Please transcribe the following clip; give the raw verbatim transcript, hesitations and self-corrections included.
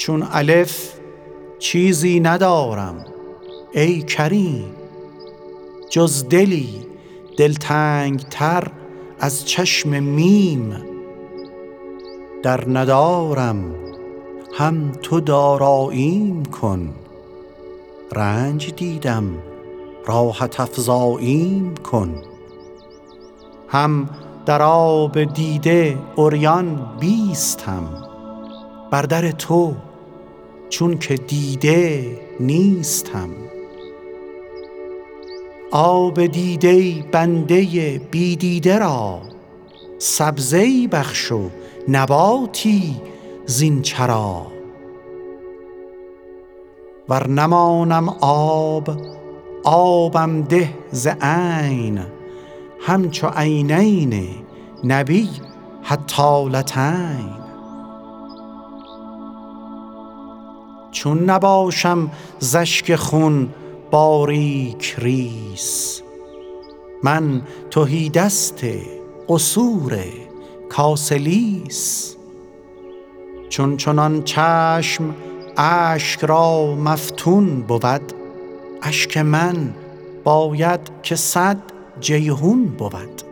چون الف چیزی ندارم ای کریم، جز دلی دلتنگ تر از چشم میم. در ندارم هم تو داراییم کن، رنج دیدم راحت افزاییم کن. هم در آب دیده عریان بیستم، بر در تو چون که دیده نیستم. آب دیده بنده بی دیده را، سبزه‌ای بخش و نباتی زین چرا. ور نمانم آب آبم ده ز عین، همچو عینین نبی هتالتین. چون نباشم ز اشک خون باریک ریس، من تهیدست قصور کاسلیس. چون چنان چشم اشک را مفتون بود، اشک من باید که صد جیحون بود.